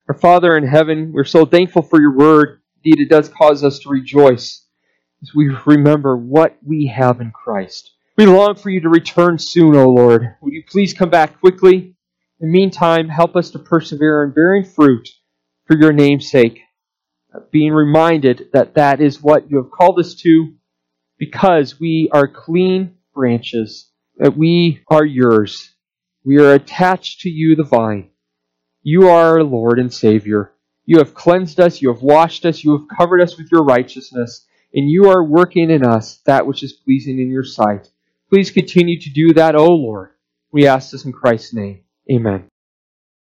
Our Father in heaven, we're so thankful for your word. Indeed, it does cause us to rejoice as we remember what we have in Christ. We long for you to return soon, O Lord. Would you please come back quickly? In the meantime, help us to persevere in bearing fruit for your name's sake, being reminded that that is what you have called us to, because we are clean branches, that we are yours. We are attached to you, the vine. You are our Lord and Savior. You have cleansed us, you have washed us, you have covered us with your righteousness, and you are working in us that which is pleasing in your sight. Please continue to do that, O Lord. We ask this in Christ's name. Amen.